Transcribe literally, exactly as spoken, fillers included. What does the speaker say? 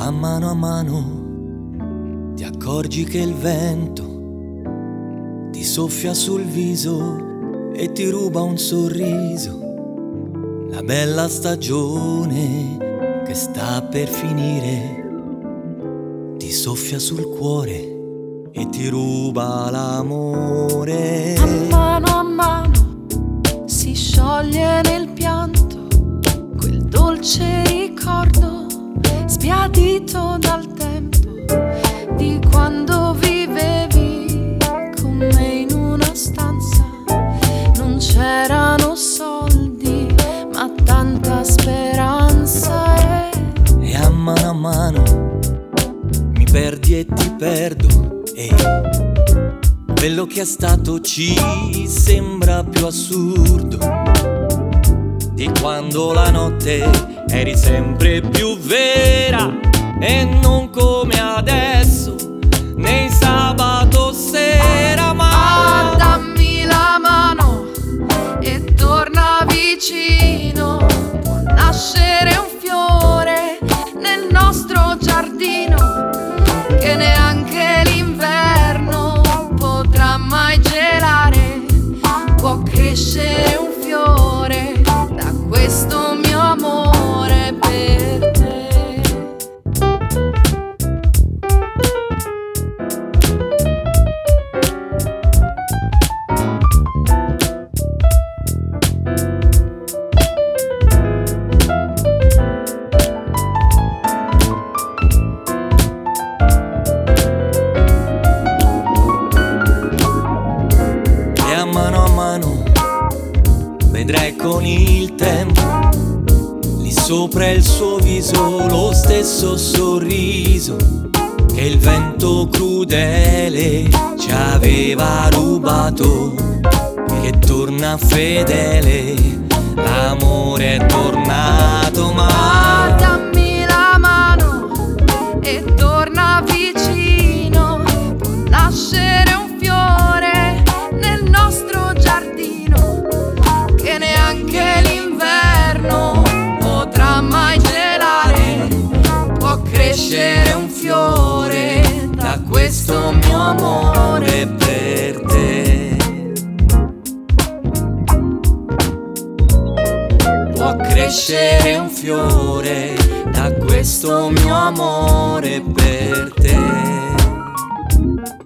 A mano a mano ti accorgi che il vento ti soffia sul viso e ti ruba un sorriso. La bella stagione che sta per finire ti soffia sul cuore e ti ruba l'amore. A mano a mano si scioglie nel pianto quel dolce ricordo sbiadito dal tempo di quando vivevi con me in una stanza. Non c'erano soldi ma tanta speranza e, e a mano a mano mi perdi e ti perdo e quello che è stato ci sembra più assurdo di quando la notte eri sempre più vera e non come adesso nei sabato sera. Ma ah, dammi la mano e torna vicino. Può nascere un fiore nel nostro giardino che neanche l'inverno potrà mai gelare. Può crescere un fiore da questo mio amore per te. E a mano a mano vedrai con il tempo lì sopra il suo viso lo stesso sorriso che il vento crudele ci aveva rubato, che torna fedele, l'amore è tornato. Ma dammi la mano e torna vicino. Può nascere un fiore nel nostro giardino che neanche l'inverno potrà mai gelare. Può crescere un fiore da questo mio amore per te. può crescere un fiore da questo mio amore per te.